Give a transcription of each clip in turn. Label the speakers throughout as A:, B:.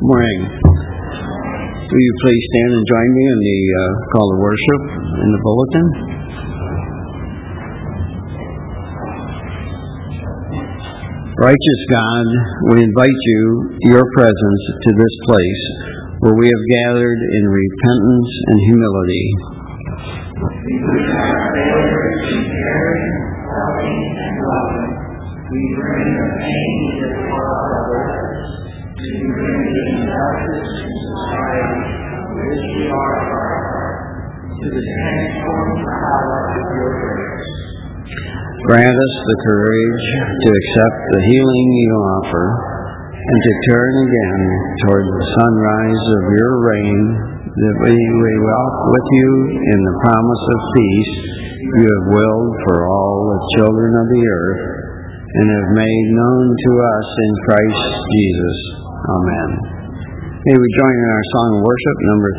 A: Morning. Will you please stand and join me in the call to worship in the bulletin? Righteous God, we invite your presence to this place where we have gathered in repentance and humility. We bring the pain that caused others. We bring the injustice in society which we are of our heart to the transforming power of your grace. Grant us the courage to accept the healing you offer and to turn again toward the sunrise of your reign, that we may walk with you in the promise of peace you have willed for all the children of the earth and have made known to us in Christ Jesus. Amen. May we join in our song of worship, number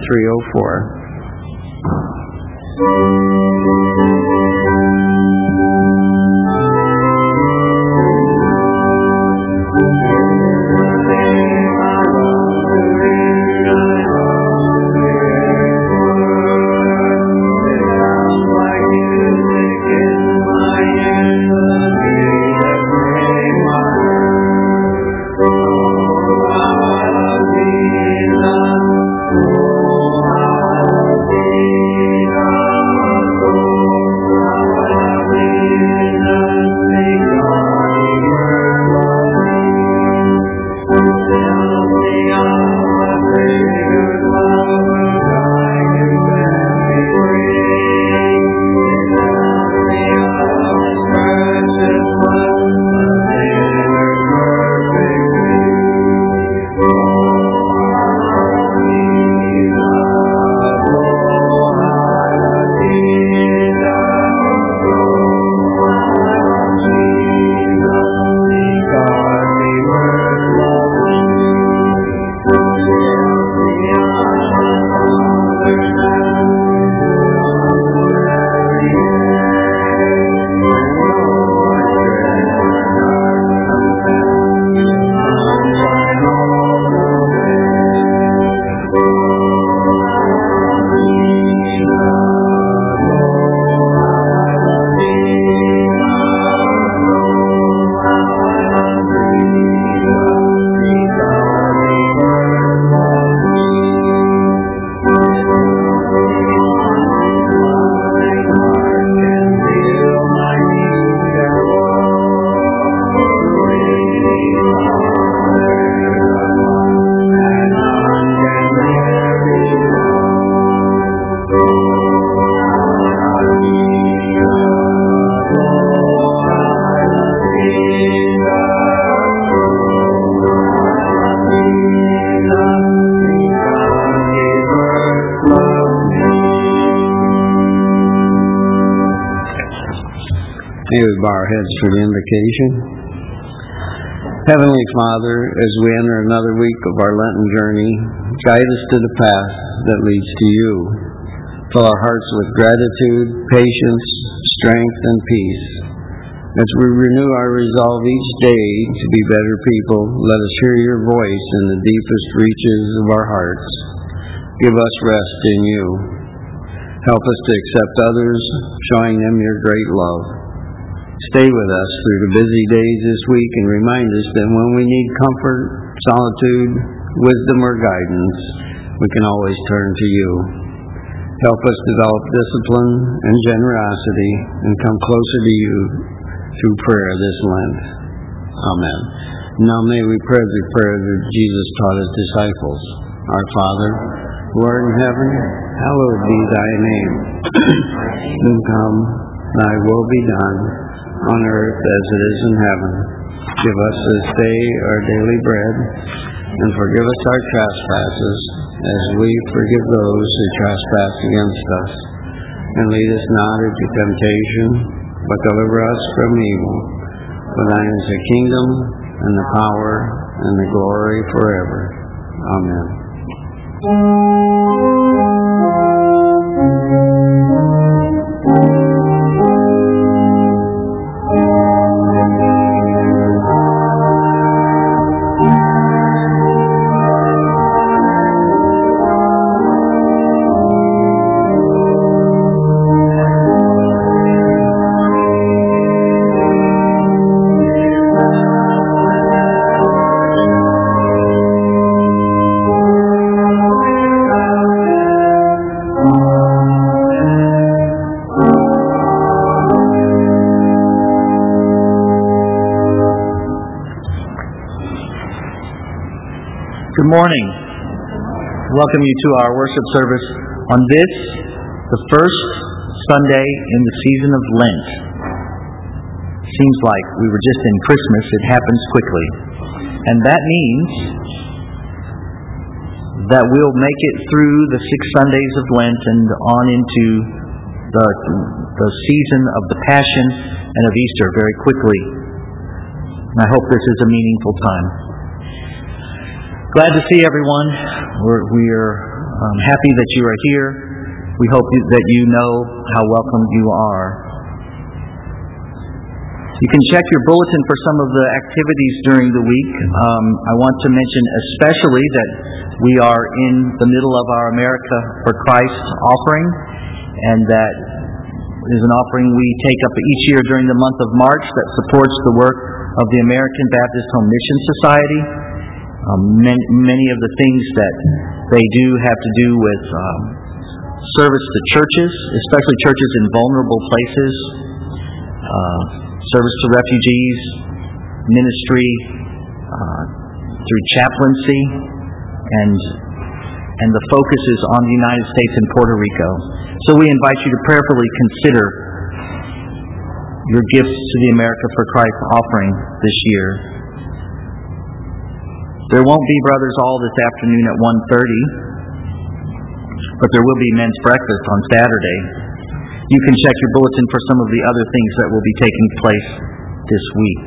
A: 304. May we bow our heads for the invocation. Heavenly Father, as we enter another week of our Lenten journey, guide us to the path that leads to you. Fill our hearts with gratitude, patience, strength, and peace. As we renew our resolve each day to be better people, let us hear your voice in the deepest reaches of our hearts. Give us rest in you. Help us to accept others, showing them your great love. Stay with us through the busy days this week and remind us that when we need comfort, solitude, wisdom, or guidance, we can always turn to you. Help us develop discipline and generosity and come closer to you through prayer this Lent. Amen. Now may we pray the prayer that Jesus taught his disciples. Our Father, who art in heaven, hallowed be thy name. Kingdom come, thy will be done, on earth as it is in heaven. Give us this day our daily bread, and forgive us our trespasses, as we forgive those who trespass against us. And lead us not into temptation, but deliver us from evil. For thine is the kingdom, and the power, and the glory forever. Amen.
B: Good morning. Welcome you to our worship service on this, the first Sunday in the season of Lent. Seems like we were just in Christmas. It happens quickly. And that means that we'll make it through the 6 Sundays of Lent and on into the season of the Passion and of Easter very quickly. And I hope this is a meaningful time. Glad to see everyone. We're happy that you are here. We hope that you know how welcome you are. You can check your bulletin for some of the activities during the week. I want to mention especially that we are in the middle of our America for Christ offering, and that is an offering we take up each year during the month of March that supports the work of the American Baptist Home Mission Society. Many of the things that they do have to do with service to churches, especially churches in vulnerable places, service to refugees, ministry through chaplaincy, and the focus is on the United States and Puerto Rico. So we invite you to prayerfully consider your gifts to the America for Christ offering this year. There won't be Brothers All this afternoon at 1:30, but there will be men's breakfast on Saturday. You can check your bulletin for some of the other things that will be taking place this week.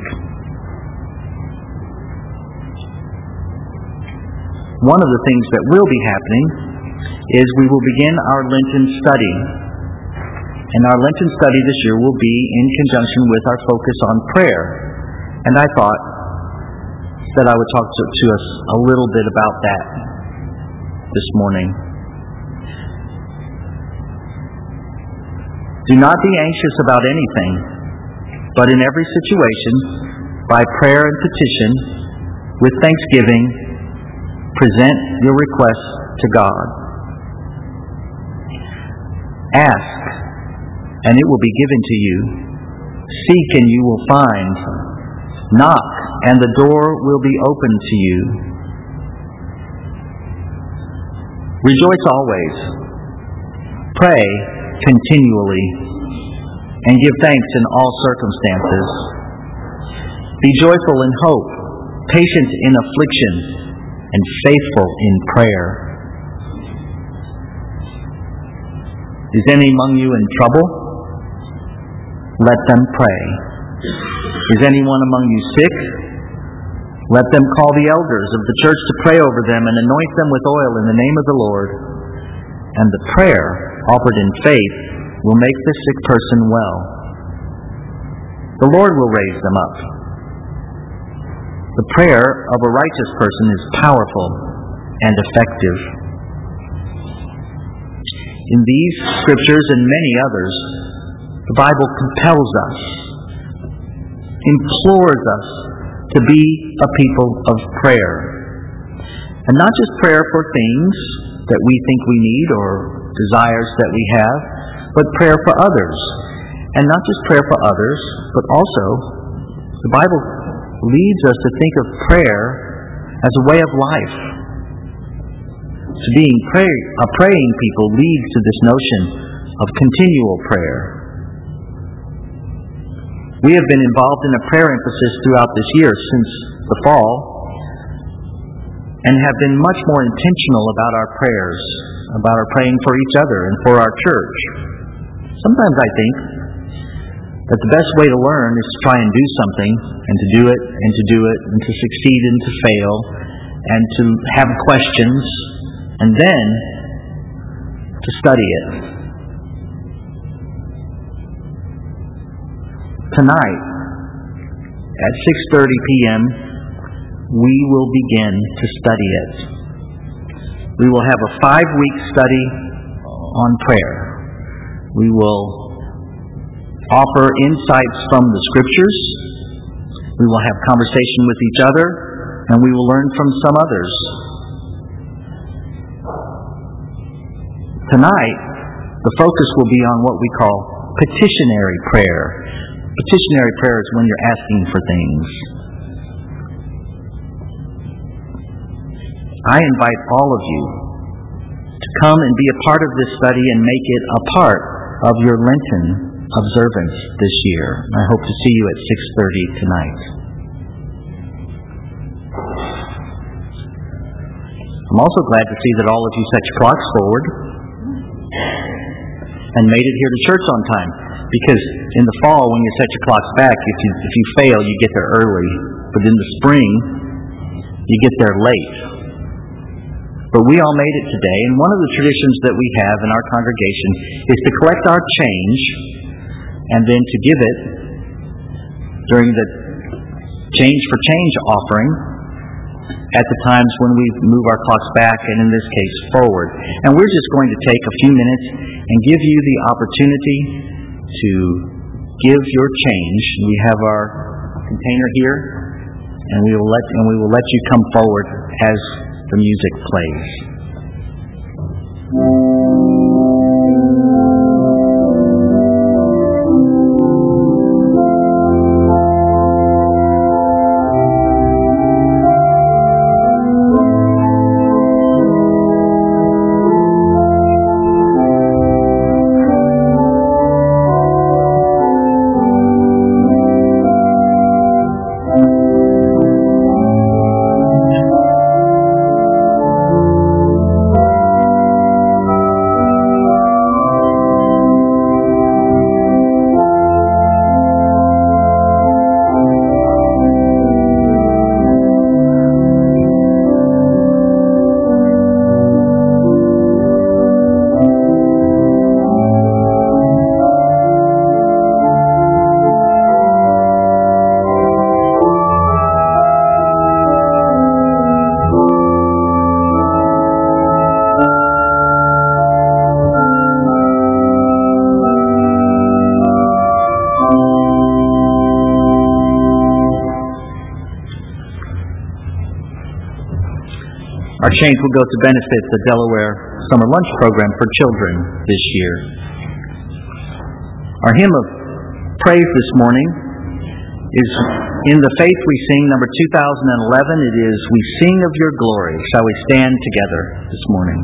B: One of the things that will be happening is we will begin our Lenten study. And our Lenten study this year will be in conjunction with our focus on prayer. And I thought that I would talk to us a little bit about that this morning. Do not be anxious about anything, but in every situation, by prayer and petition, with thanksgiving, present your requests to God. Ask, and it will be given to you. Seek, and you will find. Knock, and the door will be opened to you. Rejoice always. Pray continually, and give thanks in all circumstances. Be joyful in hope, patient in affliction, and faithful in prayer. Is any among you in trouble? Let them pray. Is anyone among you sick? Let them call the elders of the church to pray over them and anoint them with oil in the name of the Lord. And the prayer offered in faith will make the sick person well. The Lord will raise them up. The prayer of a righteous person is powerful and effective. In these scriptures and many others, the Bible compels us, implores us to be a people of prayer. And not just prayer for things that we think we need or desires that we have, but prayer for others. And not just prayer for others, but also the Bible leads us to think of prayer as a way of life. So being a praying people leads to this notion of continual prayer. We have been involved in a prayer emphasis throughout this year since the fall, and have been much more intentional about our prayers, about our praying for each other and for our church. Sometimes I think that the best way to learn is to try and do something, and to do it, and to do it, and to succeed and to fail, and to have questions, and then to study it. Tonight, at 6:30 p.m., we will begin to study it. We will have a 5-week study on prayer. We will offer insights from the Scriptures. We will have conversation with each other, and we will learn from some others. Tonight, the focus will be on what we call petitionary prayer. Petitionary prayer is when you're asking for things. I invite all of you to come and be a part of this study and make it a part of your Lenten observance this year. I hope to see you at 6:30 tonight. I'm also glad to see that all of you set your clocks forward and made it here to church on time. Because in the fall, when you set your clocks back, if you fail, you get there early. But in the spring, you get there late. But we all made it today, and one of the traditions that we have in our congregation is to collect our change and then to give it during the Change for Change offering at the times when we move our clocks back, and in this case, forward. And we're just going to take a few minutes and give you the opportunity to give your change. We have our container here, and we will let you come forward as the music plays. Our change will go to benefit the Delaware Summer Lunch Program for children this year. Our hymn of praise this morning is In the Faith We Sing, number 2011. It is We Sing of Your Glory. Shall we stand together this morning?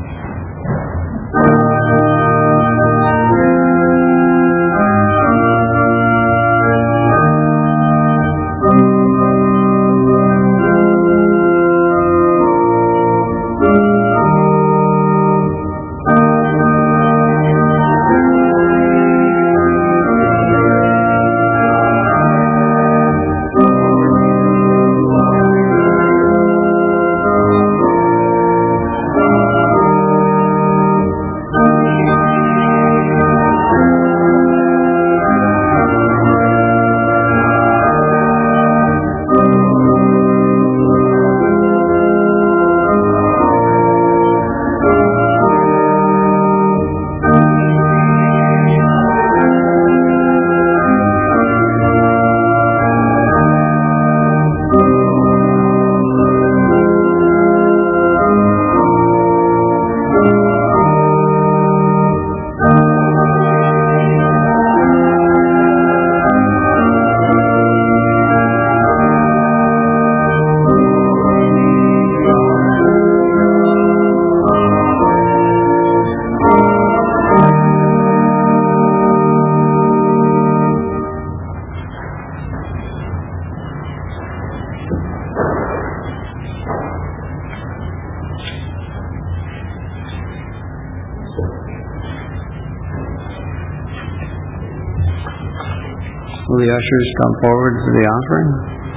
B: Will the ushers come forward for the offering?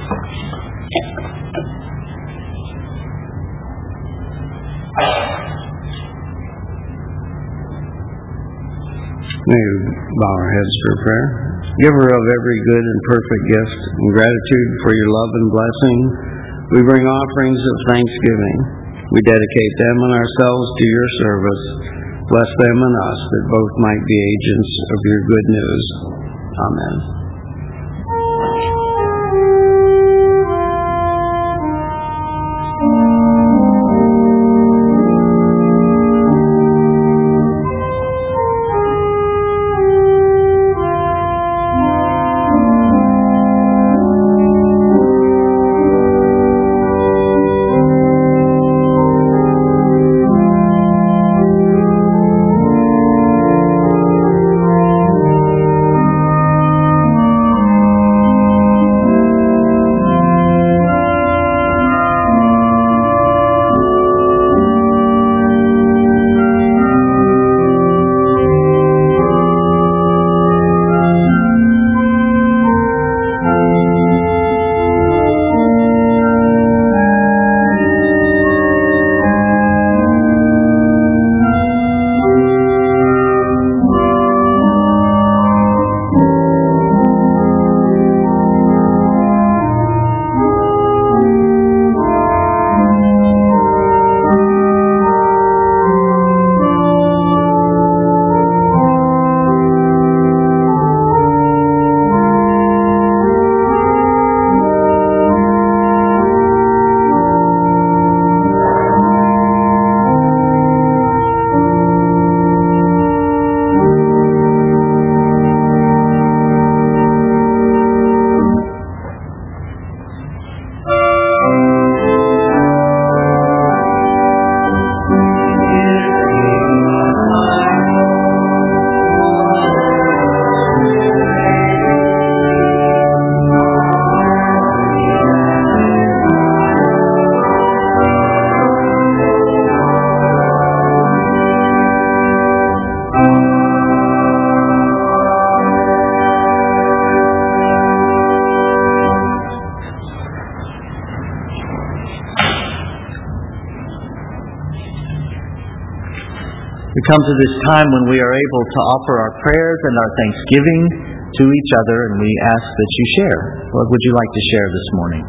B: May we bow our heads for prayer. Giver of every good and perfect gift, in gratitude for your love and blessing, we bring offerings of thanksgiving. We dedicate them and ourselves to your service. Bless them and us, that both might be agents of your good news. Amen. We come to this time when we are able to offer our prayers and our thanksgiving to each other, and we ask that you share. What would you like to share this morning?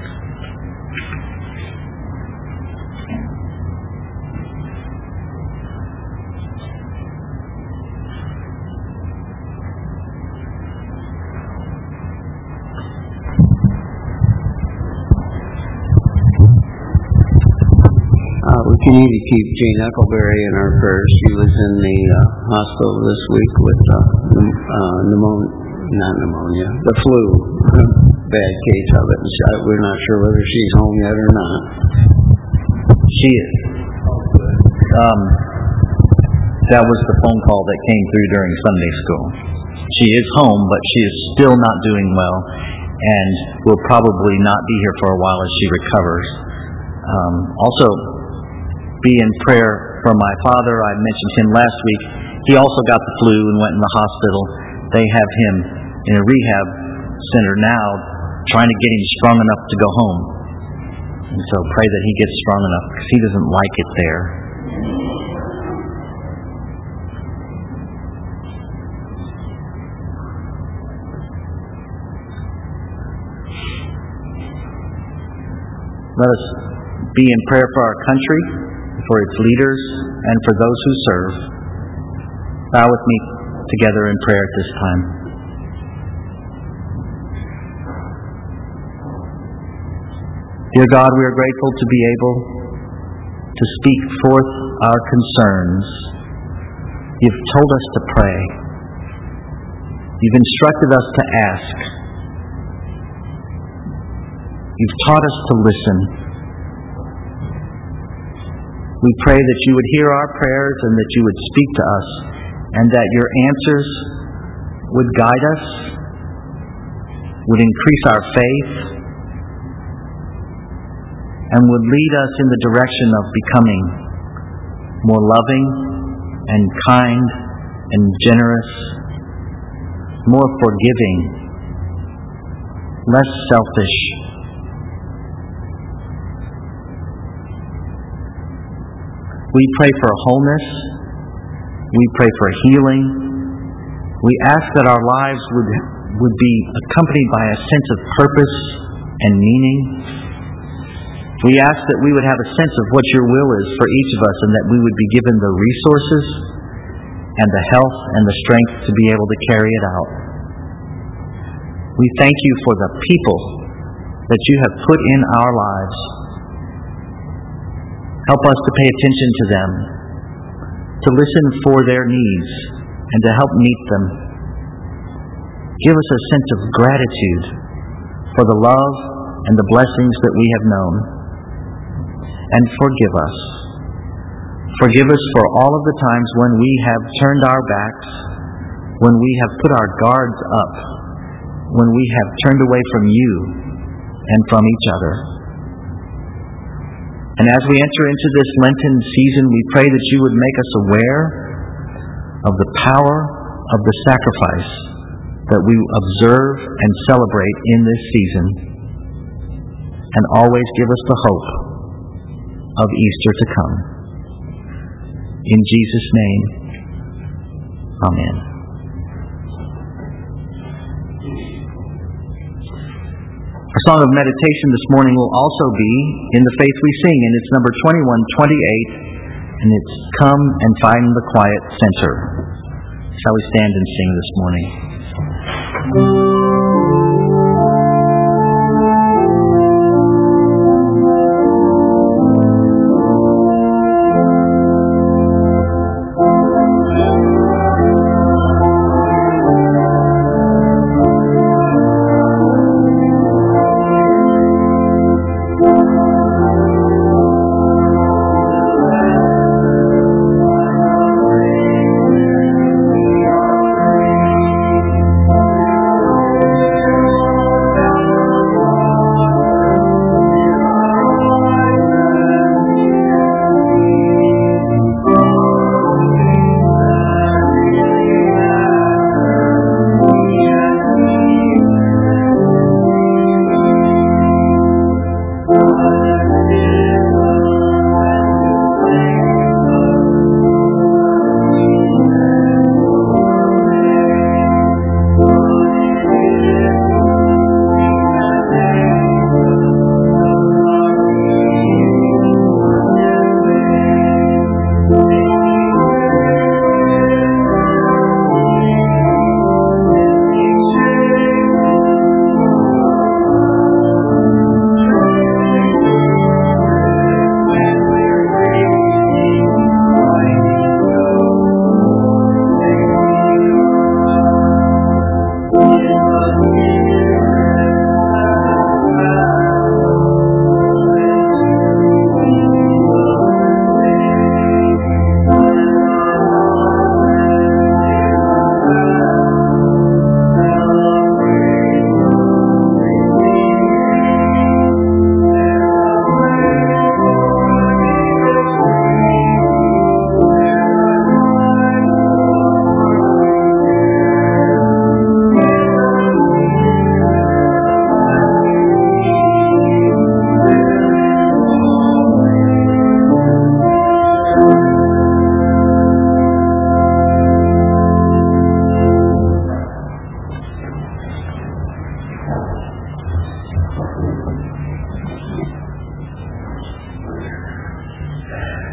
A: We continue to keep Jane Eckleberry in our prayers. She was in the hospital this week with the flu, bad case of it. We're not sure whether she's home yet or not.
B: She is. That was the phone call that came through during Sunday school. She is home, but she is still not doing well, and will probably not be here for a while as she recovers. Also, be in prayer for my father. I mentioned him last week. He also got the flu and went in the hospital. They have him in a rehab center now, trying to get him strong enough to go home. And so pray that he gets strong enough, because he doesn't like it there. Let us be in prayer for our country, for its leaders, and for those who serve. Bow with me together in prayer at this time. Dear God, we are grateful to be able to speak forth our concerns. You've told us to pray. You've instructed us to ask. You've taught us to listen. We pray that you would hear our prayers and that you would speak to us, and that your answers would guide us, would increase our faith, and would lead us in the direction of becoming more loving and kind and generous, more forgiving, less selfish. We pray for wholeness. We pray for healing. We ask that our lives would be accompanied by a sense of purpose and meaning. We ask that we would have a sense of what your will is for each of us, and that we would be given the resources and the health and the strength to be able to carry it out. We thank you for the people that you have put in our lives. Help us to pay attention to them, to listen for their needs, and to help meet them. Give us a sense of gratitude for the love and the blessings that we have known. And forgive us. Forgive us for all of the times when we have turned our backs, when we have put our guards up, when we have turned away from you and from each other. And as we enter into this Lenten season, we pray that you would make us aware of the power of the sacrifice that we observe and celebrate in this season, and always give us the hope of Easter to come. In Jesus' name, amen. Our song of meditation this morning will also be In the Faith We Sing, and it's number 2128, and it's Come and Find the Quiet Center. Shall we stand and sing this morning?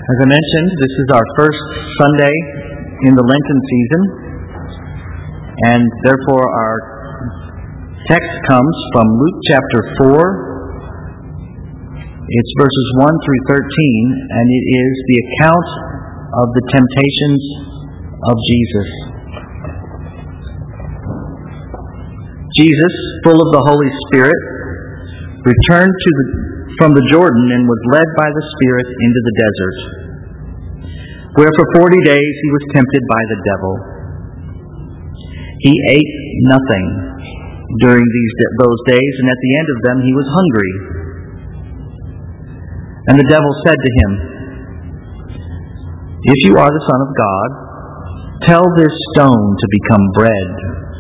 B: As I mentioned, this is our first Sunday in the Lenten season, and therefore our text comes from Luke chapter 4. It's verses 1 through 13, and it is the account of the temptations of Jesus. Jesus, full of the Holy Spirit, returned from the Jordan and was led by the Spirit into the desert, where for 40 days he was tempted by the devil. He ate nothing during those days, and at the end of them he was hungry. And the devil said to him, "If you are the Son of God, tell this stone to become bread."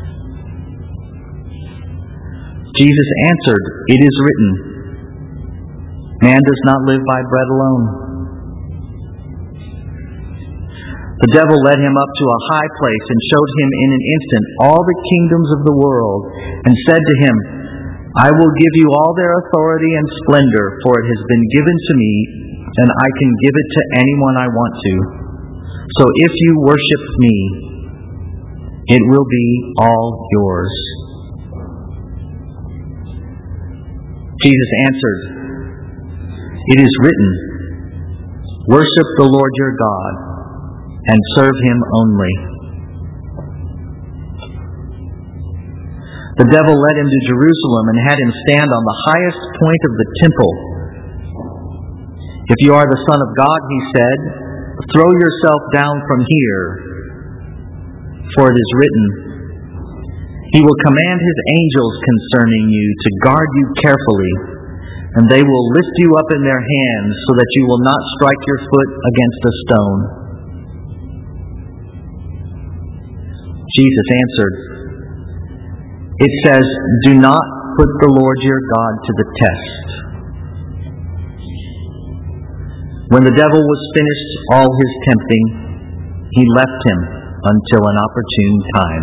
B: Jesus answered, "It is written, man does not live by bread alone." The devil led him up to a high place and showed him in an instant all the kingdoms of the world, and said to him, "I will give you all their authority and splendor, for it has been given to me, and I can give it to anyone I want to. So if you worship me, it will be all yours." Jesus answered, "It is written, worship the Lord your God, and serve him only." The devil led him to Jerusalem and had him stand on the highest point of the temple. "If you are the Son of God," he said, "throw yourself down from here, for it is written, he will command his angels concerning you to guard you carefully, and they will lift you up in their hands so that you will not strike your foot against a stone." Jesus answered, "It says, do not put the Lord your God to the test." When the devil was finished all his tempting, he left him until an opportune time.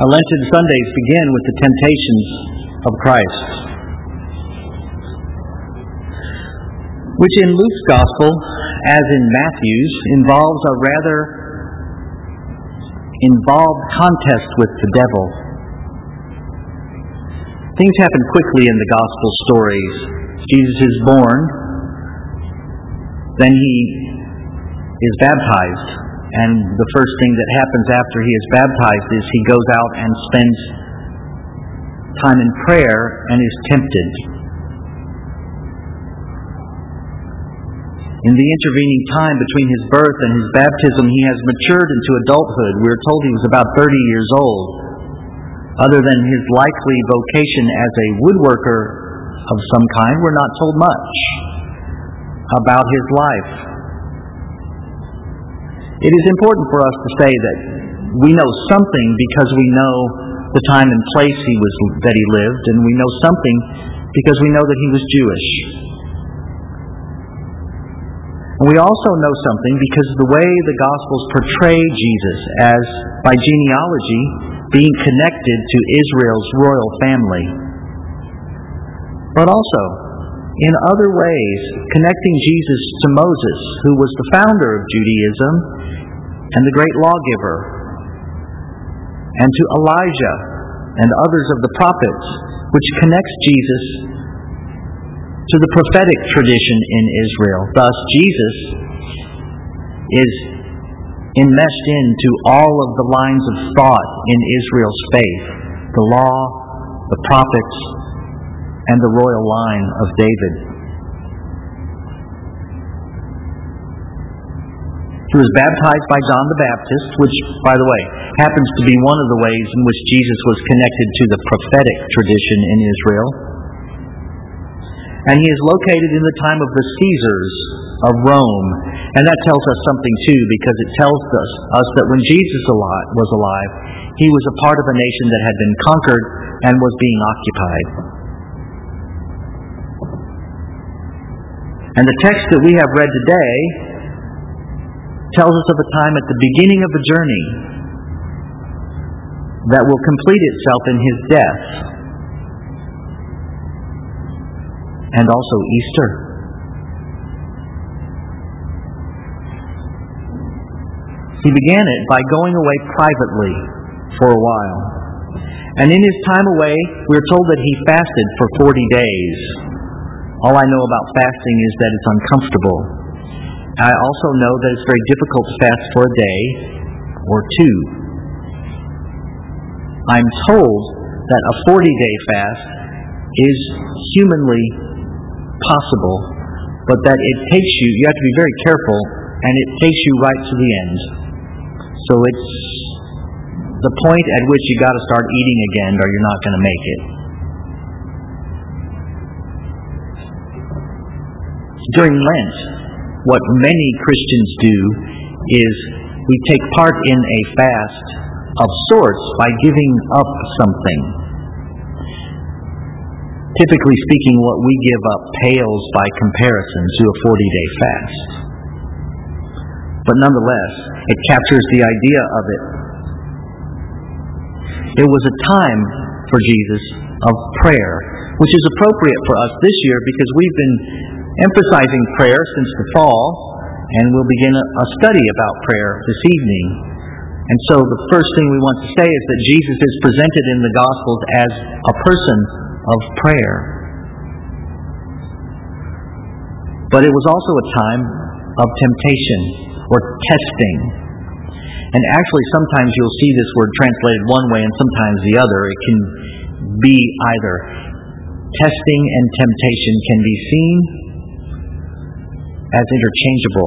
B: Our Lenten Sundays begin with the temptations of Christ, which in Luke's Gospel, as in Matthew's, involves a rather involved contest with the devil. Things happen quickly in the Gospel stories. Jesus is born, then he is baptized, and the first thing that happens after he is baptized is he goes out and spends time in prayer and is tempted. In the intervening time between his birth and his baptism, he has matured into adulthood. We're told he was about 30 years old. Other than his likely vocation as a woodworker of some kind, we're not told much about his life. It is important for us to say that we know something because we know the time and place that he lived, and we know something because we know that he was Jewish. And we also know something because of the way the Gospels portray Jesus as, by genealogy, being connected to Israel's royal family. But also, in other ways, connecting Jesus to Moses, who was the founder of Judaism and the great lawgiver, and to Elijah and others of the prophets, which connects Jesus to the prophetic tradition in Israel. Thus, Jesus is enmeshed into all of the lines of thought in Israel's faith, the law, the prophets, and the royal line of David. He was baptized by John the Baptist, which, by the way, happens to be one of the ways in which Jesus was connected to the prophetic tradition in Israel. And he is located in the time of the Caesars of Rome. And that tells us something too, because it tells us that when Jesus was alive, he was a part of a nation that had been conquered and was being occupied. And the text that we have read today tells us of a time at the beginning of a journey that will complete itself in his death, and also Easter. He began it by going away privately for a while. And in his time away, we're told that he fasted for 40 days. All I know about fasting is that it's uncomfortable. I also know that it's very difficult to fast for a day or two. I'm told that a 40-day fast is humanly possible, but that it takes you have to be very careful, and it takes you right to the end. So it's the point at which you got to start eating again, or you're not going to make it. During Lent, what many Christians do is we take part in a fast of sorts by giving up something. Typically speaking, what we give up pales by comparison to a 40-day fast. But nonetheless, it captures the idea of it. It was a time for Jesus of prayer, which is appropriate for us this year because we've been emphasizing prayer since the fall, and we'll begin a study about prayer this evening. And so the first thing we want to say is that Jesus is presented in the Gospels as a person of prayer. But it was also a time of temptation or testing. And actually sometimes you'll see this word translated one way and sometimes the other. It can be either. Testing and temptation can be seen as interchangeable.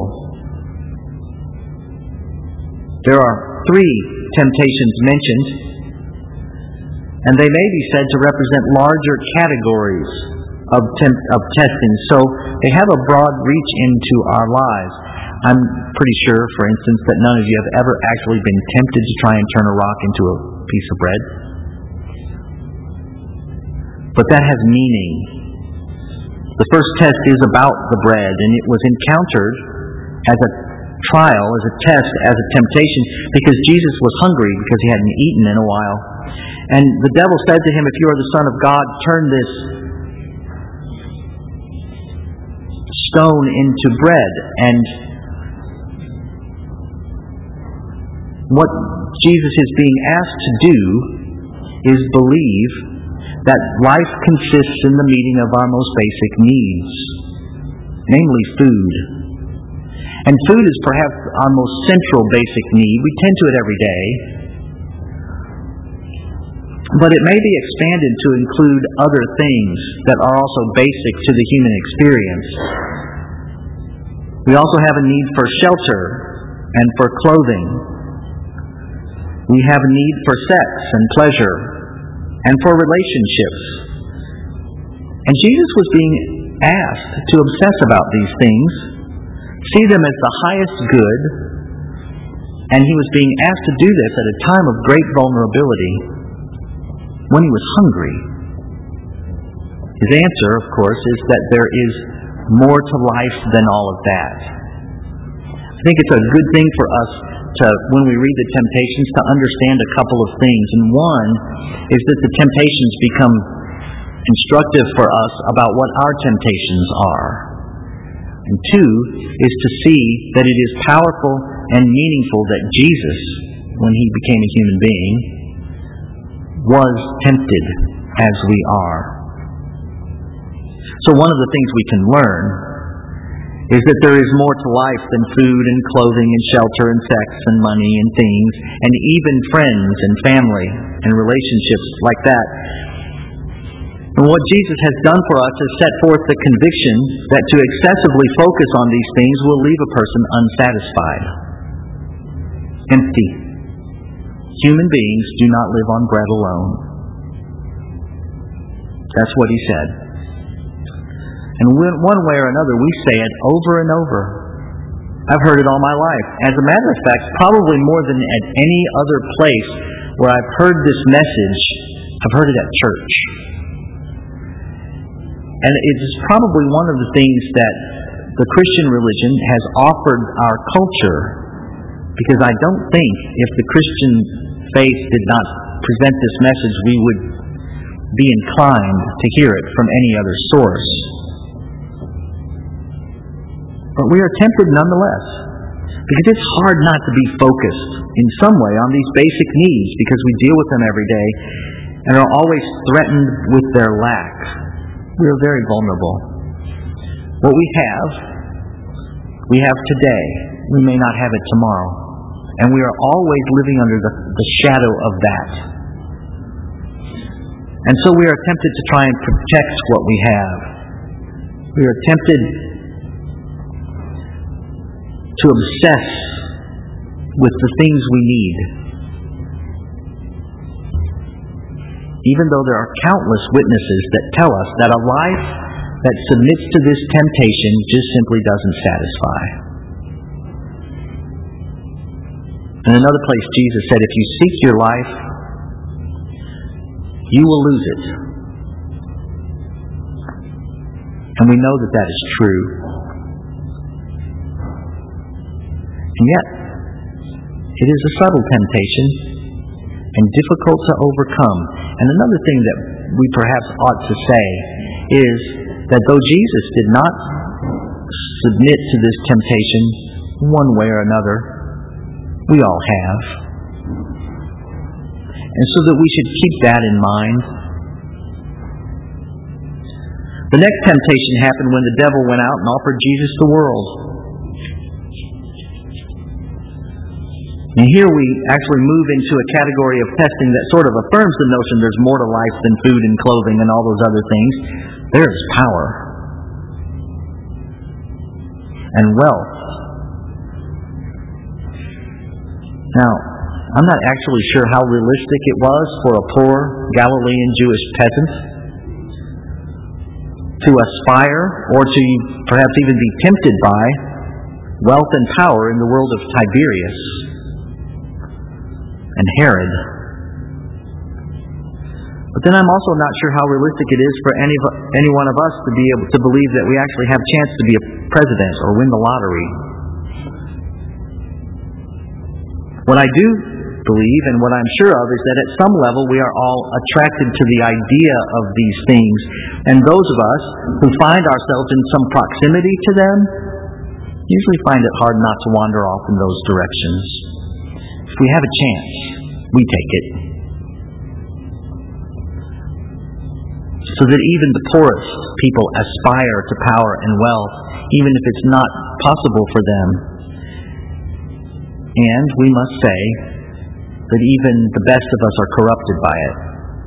B: There are 3 temptations mentioned, and they may be said to represent larger categories of testing, so they have a broad reach into our lives. I'm pretty sure, for instance, that none of you have ever actually been tempted to try and turn a rock into a piece of bread. But that has meaning. The first test is about the bread, and it was encountered as a trial, as a test, as a temptation, because Jesus was hungry because he hadn't eaten in a while. And the devil said to him, "If you are the Son of God, turn this stone into bread." And what Jesus is being asked to do is believe that life consists in the meeting of our most basic needs, namely food. And food is perhaps our most central basic need. We tend to it every day. But it may be expanded to include other things that are also basic to the human experience. We also have a need for shelter and for clothing. We have a need for sex and pleasure and for relationships. And Jesus was being asked to obsess about these things, see them as the highest good, and he was being asked to do this at a time of great vulnerability, when he was hungry. His answer, of course, is that there is more to life than all of that. I think it's a good thing for us to, when we read the temptations, to understand a couple of things. And one is that the temptations become instructive for us about what our temptations are. And two is to see that it is powerful and meaningful that Jesus, when he became a human being, was tempted as we are. So one of the things we can learn is that there is more to life than food and clothing and shelter and sex and money and things, and even friends and family and relationships like that. And what Jesus has done for us is set forth the conviction that to excessively focus on these things will leave a person unsatisfied, empty. Human beings do not live on bread alone. That's what he said. And one way or another, we say it over and over. I've heard it all my life. As a matter of fact, probably more than at any other place where I've heard this message, I've heard it at church. And it is probably one of the things that the Christian religion has offered our culture, because I don't think if the Christian faith did not present this message, we would be inclined to hear it from any other source. But we are tempted nonetheless, because it's hard not to be focused in some way on these basic needs, because we deal with them every day and are always threatened with their lack. We are very vulnerable. What we have today. We may not have it tomorrow. And we are always living under the shadow of that. And so we are tempted to try and protect what we have. We are tempted to obsess with the things we need. Even though there are countless witnesses that tell us that a life that submits to this temptation just simply doesn't satisfy. In another place, Jesus said, if you seek your life, you will lose it. And we know that that is true. And yet, it is a subtle temptation and difficult to overcome. And another thing that we perhaps ought to say is that though Jesus did not submit to this temptation one way or another, we all have. And so that we should keep that in mind. The next temptation happened when the devil went out and offered Jesus the world. And here we actually move into a category of testing that sort of affirms the notion there's more to life than food and clothing and all those other things. There is power and wealth. Now, I'm not actually sure how realistic it was for a poor Galilean Jewish peasant to aspire or to perhaps even be tempted by wealth and power in the world of Tiberius and Herod. But then I'm also not sure how realistic it is for any one of us to be able to believe that we actually have a chance to be a president or win the lottery. What I do believe, and what I'm sure of, is that at some level we are all attracted to the idea of these things, and those of us who find ourselves in some proximity to them usually find it hard not to wander off in those directions. If we have a chance, we take it. So that even the poorest people aspire to power and wealth, even if it's not possible for them. And we must say that even the best of us are corrupted by it.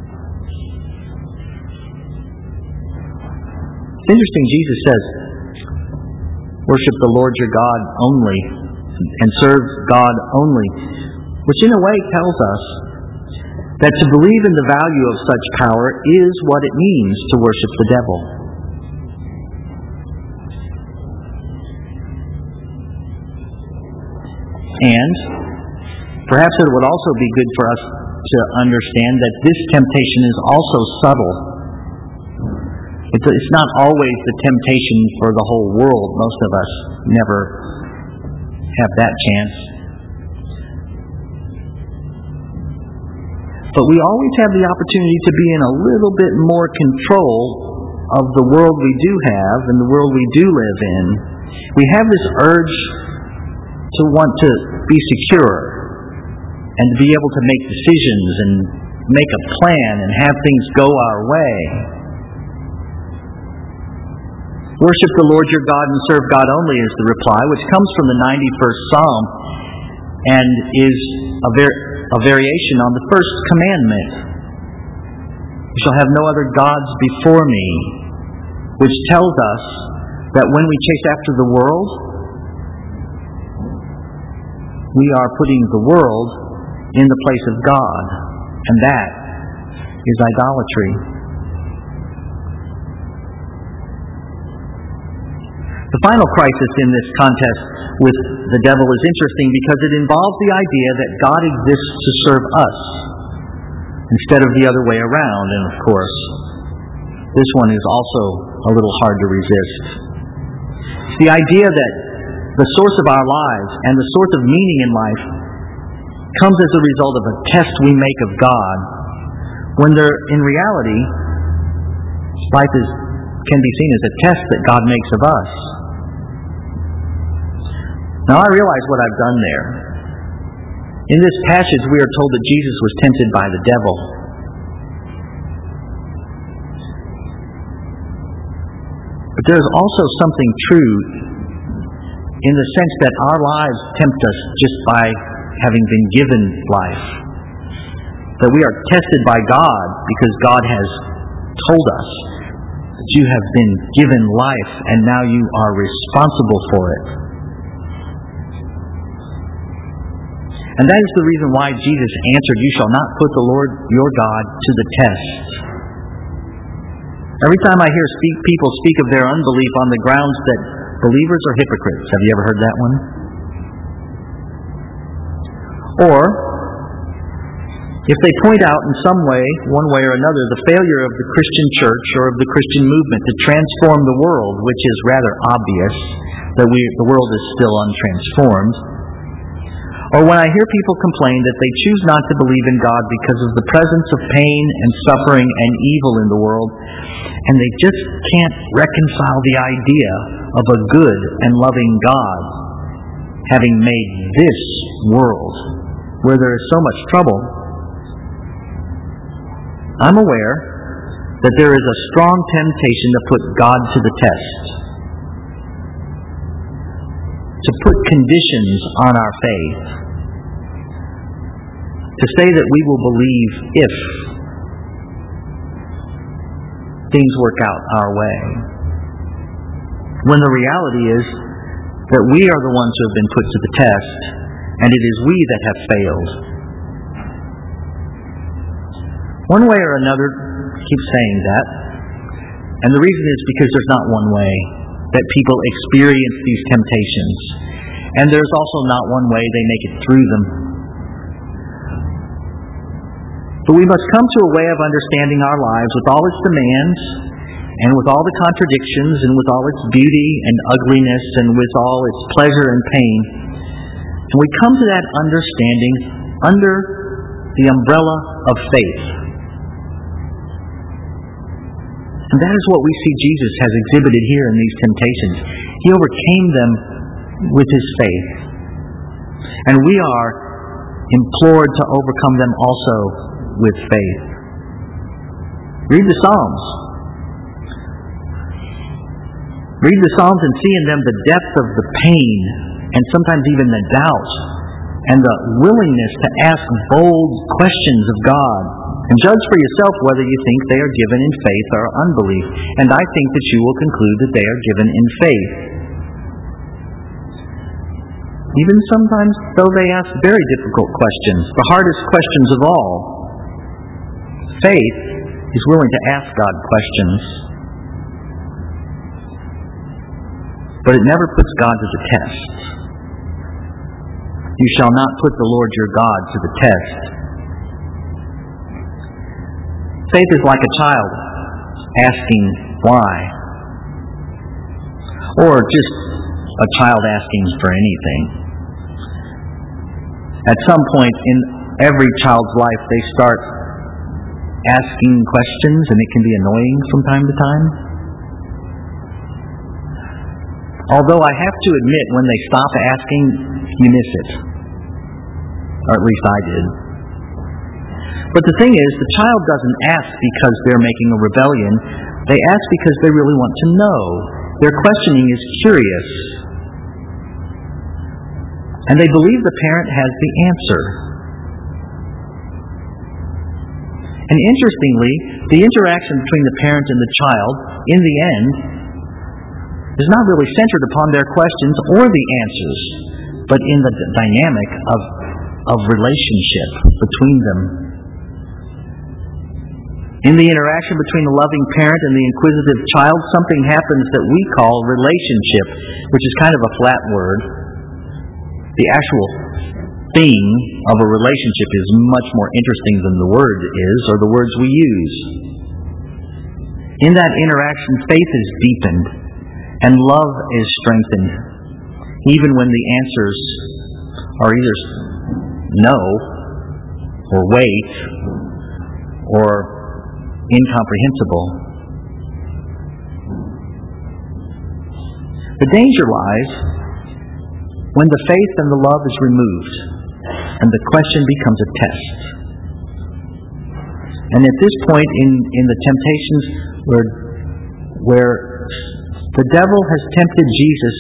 B: It's interesting, Jesus says, worship the Lord your God only, and serve God only, which in a way tells us that to believe in the value of such power is what it means to worship the devil. And perhaps it would also be good for us to understand that this temptation is also subtle. It's not always the temptation for the whole world. Most of us never have that chance. But we always have the opportunity to be in a little bit more control of the world we do have and the world we do live in. We have this urge to want to be secure and to be able to make decisions and make a plan and have things go our way. Worship the Lord your God and serve God only is the reply, which comes from the 91st Psalm and is a variation on the first commandment. You shall have no other gods before me, which tells us that when we chase after the world, we are putting the world in the place of God, and that is idolatry. The final crisis in this contest with the devil is interesting because it involves the idea that God exists to serve us instead of the other way around, and of course, this one is also a little hard to resist. It's the idea that the source of our lives and the source of meaning in life comes as a result of a test we make of God, when in reality, life can be seen as a test that God makes of us. Now, I realize what I've done there. In this passage, we are told that Jesus was tempted by the devil. But there is also something true in the sense that our lives tempt us just by having been given life. That we are tested by God because God has told us that you have been given life and now you are responsible for it. And that is the reason why Jesus answered, "You shall not put the Lord your God to the test." Every time I hear people speak of their unbelief on the grounds that believers are hypocrites. Have you ever heard that one? Or, if they point out in some way, one way or another, the failure of the Christian church or of the Christian movement to transform the world, which is rather obvious that the world is still untransformed. Or when I hear people complain that they choose not to believe in God because of the presence of pain and suffering and evil in the world, and they just can't reconcile the idea of a good and loving God having made this world where there is so much trouble, I'm aware that there is a strong temptation to put God to the test, to put conditions on our faith, to say that we will believe if things work out our way, when the reality is that we are the ones who have been put to the test, and it is we that have failed. One way or another, I keep saying that, and the reason is because there's not one way that people experience these temptations, and there's also not one way they make it through them. But we must come to a way of understanding our lives with all its demands, and with all the contradictions, and with all its beauty and ugliness, and with all its pleasure and pain, And we come to that understanding under the umbrella of faith. And that is what we see Jesus has exhibited here in these temptations. He overcame them with His faith. And we are implored to overcome them also with faith. Read the Psalms. Read the Psalms and see in them the depth of the pain and sometimes even the doubt and the willingness to ask bold questions of God. And judge for yourself whether you think they are given in faith or unbelief. And I think that you will conclude that they are given in faith. Even sometimes, though they ask very difficult questions, the hardest questions of all, faith is willing to ask God questions. But it never puts God to the test. You shall not put the Lord your God to the test. Faith is like a child asking why. Or just a child asking for anything. At some point in every child's life, they start asking questions, and it can be annoying from time to time. Although I have to admit, when they stop asking, you miss it. Or at least I did. But the thing is, the child doesn't ask because they're making a rebellion. They ask because they really want to know. Their questioning is curious. And they believe the parent has the answer. And interestingly, the interaction between the parent and the child, in the end, is not really centered upon their questions or the answers, but in the dynamic of relationship between them. In the interaction between the loving parent and the inquisitive child, something happens that we call relationship, which is kind of a flat word. The actual thing of a relationship is much more interesting than the word is, or the words we use. In that interaction, faith is deepened, and love is strengthened, even when the answers are either no, or wait, or incomprehensible. The danger lies when the faith and the love is removed and the question becomes a test. And at this point in the temptations where the devil has tempted Jesus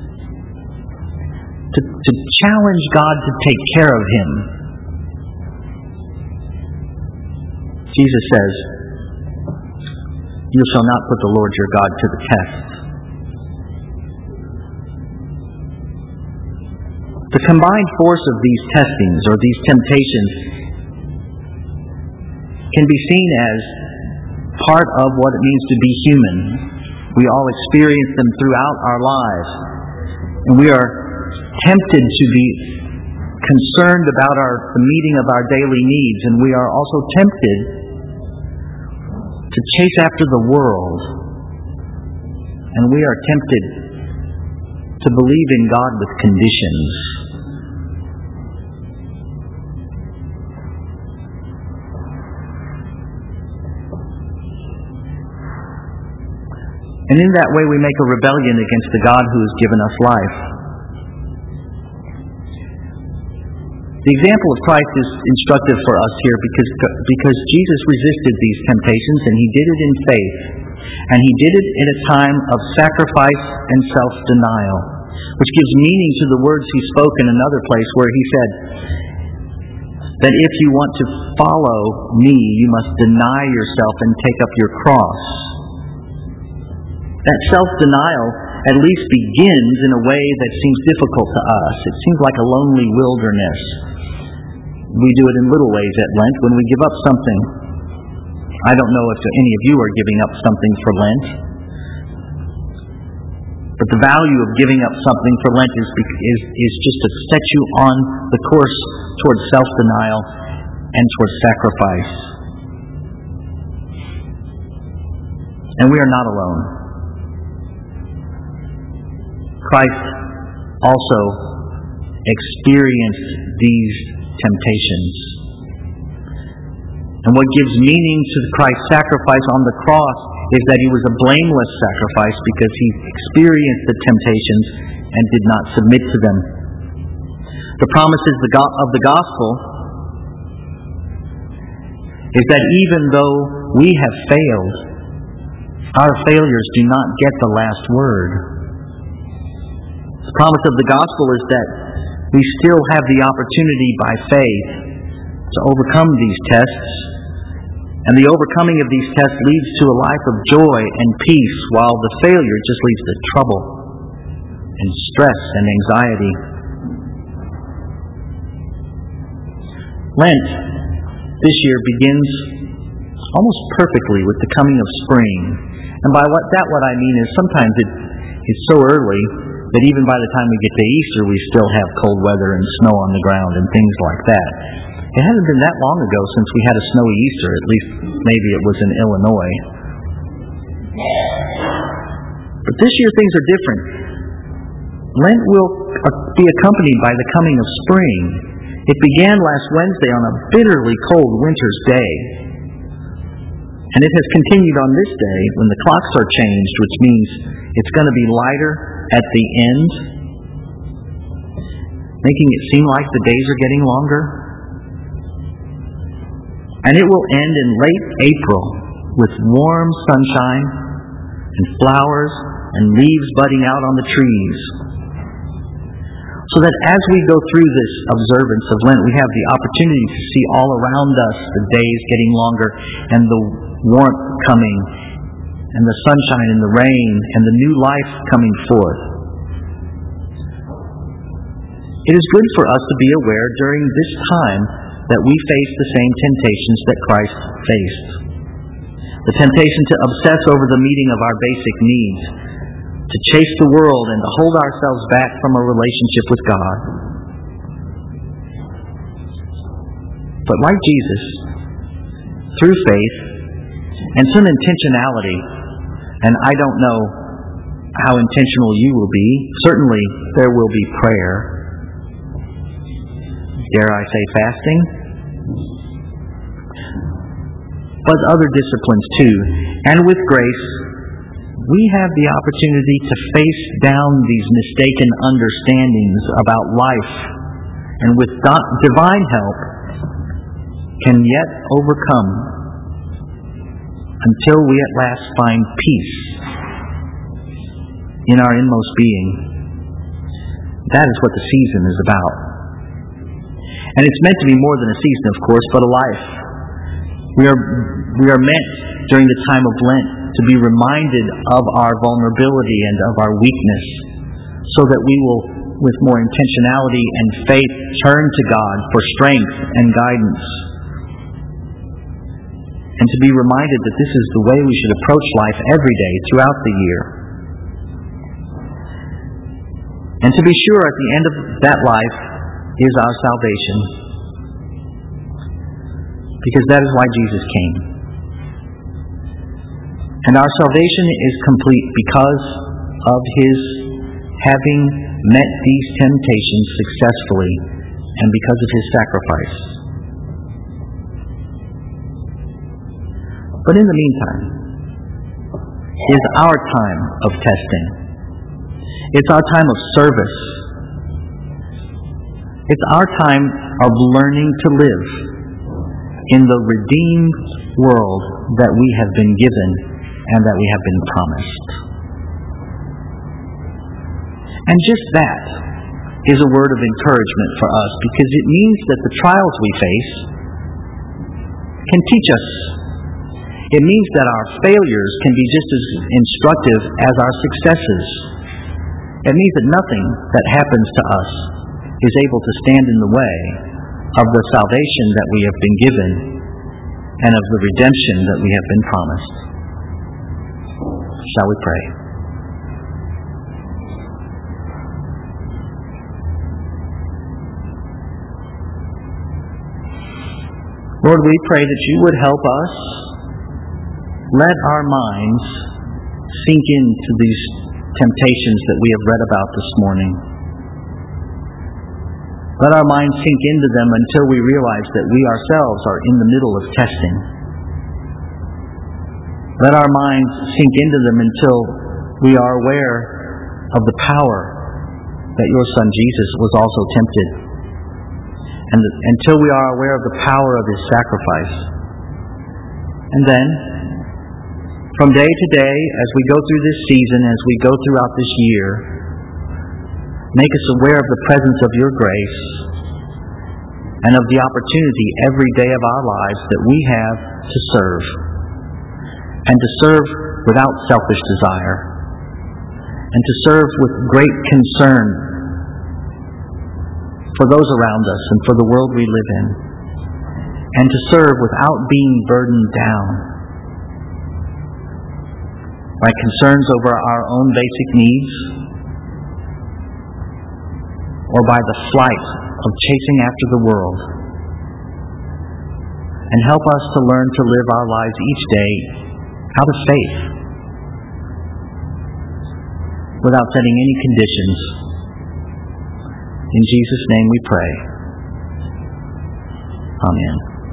B: to challenge God to take care of him, Jesus says, "You shall not put the Lord your God to the test." The combined force of these testings, or these temptations, can be seen as part of what it means to be human. We all experience them throughout our lives. And we are tempted to be concerned about the meeting of our daily needs, and we are also tempted to chase after the world. And we are tempted to believe in God with conditions. And in that way we make a rebellion against the God who has given us life. The example of Christ is instructive for us here because Jesus resisted these temptations, and He did it in faith. And He did it in a time of sacrifice and self-denial, which gives meaning to the words He spoke in another place where He said that if you want to follow Me, you must deny yourself and take up your cross. That self-denial at least begins in a way that seems difficult to us. It seems like a lonely wilderness. We do it in little ways at Lent when we give up something. I don't know if any of you are giving up something for Lent. But the value of giving up something for Lent is just to set you on the course towards self-denial and towards sacrifice. And we are not alone. Christ also experienced these temptations. And what gives meaning to Christ's sacrifice on the cross is that He was a blameless sacrifice because He experienced the temptations and did not submit to them. The promises of the gospel is that even though we have failed, our failures do not get the last word. The promise of the gospel is that we still have the opportunity by faith to overcome these tests, and the overcoming of these tests leads to a life of joy and peace, while the failure just leads to trouble and stress and anxiety. Lent this year begins almost perfectly with the coming of spring. And by what I mean is sometimes it's so early that even by the time we get to Easter we still have cold weather and snow on the ground and things like that. It hasn't been that long ago since we had a snowy Easter, at least maybe it was in Illinois. But this year things are different. Lent will be accompanied by the coming of spring. It began last Wednesday on a bitterly cold winter's day. And it has continued on this day when the clocks are changed, which means it's going to be lighter at the end, making it seem like the days are getting longer. And it will end in late April with warm sunshine and flowers and leaves budding out on the trees. So that as we go through this observance of Lent, we have the opportunity to see all around us the days getting longer and the warmth coming and the sunshine and the rain and the new life coming forth. It is good for us to be aware during this time that we face the same temptations that Christ faced. The temptation to obsess over the meeting of our basic needs, to chase the world and to hold ourselves back from a relationship with God. But like Jesus, through faith and some intentionality, and I don't know how intentional you will be, certainly there will be prayer. Dare I say fasting? But other disciplines too. And with grace, we have the opportunity to face down these mistaken understandings about life, and with divine help can yet overcome until we at last find peace in our inmost being. That is what the season is about. And it's meant to be more than a season, of course, but a life. We are meant during the time of Lent to be reminded of our vulnerability and of our weakness, so that we will, with more intentionality and faith, turn to God for strength and guidance. And to be reminded that this is the way we should approach life every day throughout the year. And to be sure at the end of that life is our salvation, because that is why Jesus came. And our salvation is complete because of His having met these temptations successfully and because of His sacrifice. But in the meantime, is our time of testing. It's our time of service. It's our time of learning to live in the redeemed world that we have been given and that we have been promised. And just that is a word of encouragement for us, because it means that the trials we face can teach us. It means that our failures can be just as instructive as our successes. It means that nothing that happens to us is able to stand in the way of the salvation that we have been given and of the redemption that we have been promised. Shall we pray? Lord, we pray that You would help us. Let our minds sink into these temptations that we have read about this morning. Let our minds sink into them until we realize that we ourselves are in the middle of testing. Let our minds sink into them until we are aware of the power that your Son Jesus was also tempted, and until we are aware of the power of His sacrifice. And then, from day to day, as we go through this season, as we go throughout this year, make us aware of the presence of your grace and of the opportunity every day of our lives that we have to serve, and to serve without selfish desire, and to serve with great concern for those around us and for the world we live in, and to serve without being burdened down by concerns over our own basic needs or by the flight of chasing after the world. And help us to learn to live our lives each day out of faith, without setting any conditions. In Jesus' name we pray. Amen.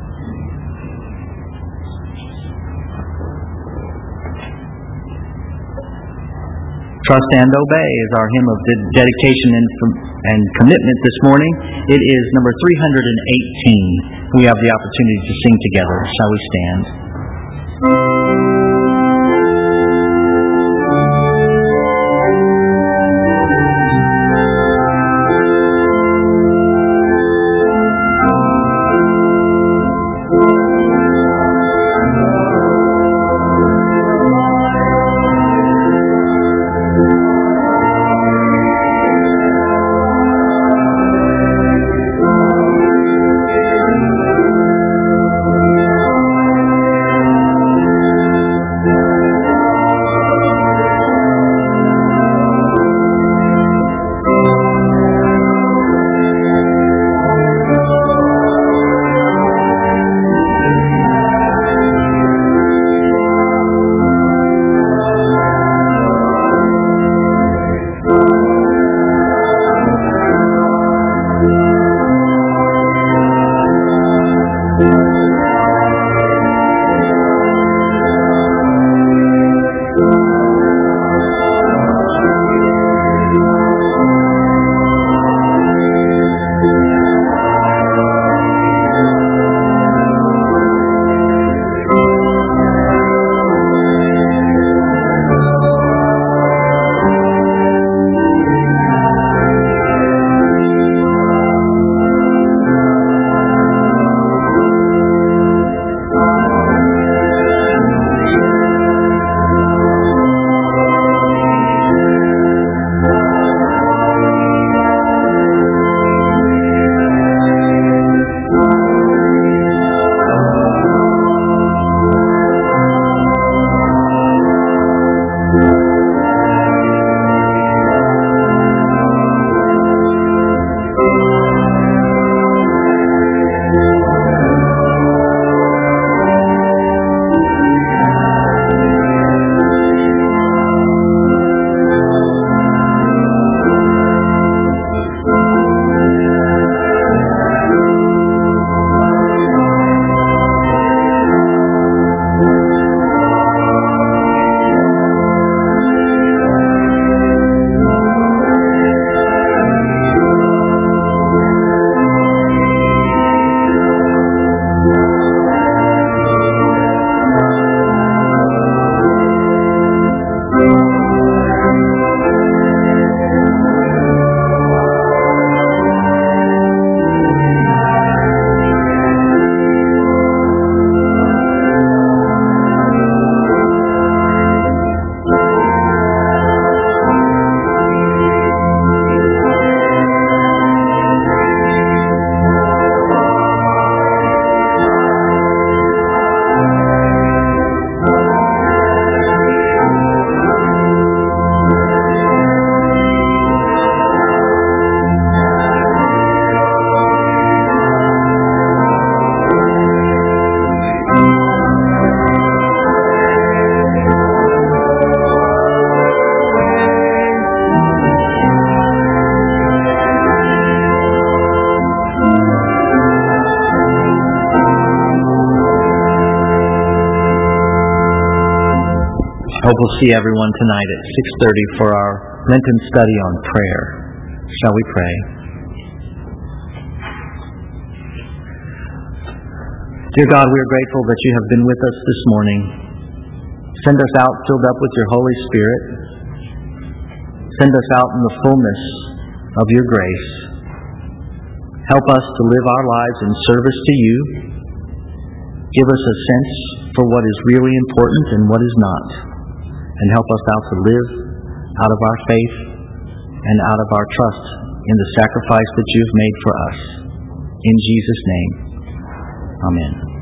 B: Trust and Obey is our hymn of dedication and commitment this morning. It is number 318. We have the opportunity to sing together. Shall we stand? hope we'll see everyone tonight at 6:30 for our Lenten study on prayer. Shall we pray? Dear God, we are grateful that you have been with us this morning. Send us out filled up with your Holy Spirit. Send us out in the fullness of your grace. Help us to live our lives in service to you. Give us a sense for what is really important and what is not. And help us out to live out of our faith and out of our trust in the sacrifice that you've made for us. In Jesus' name, amen.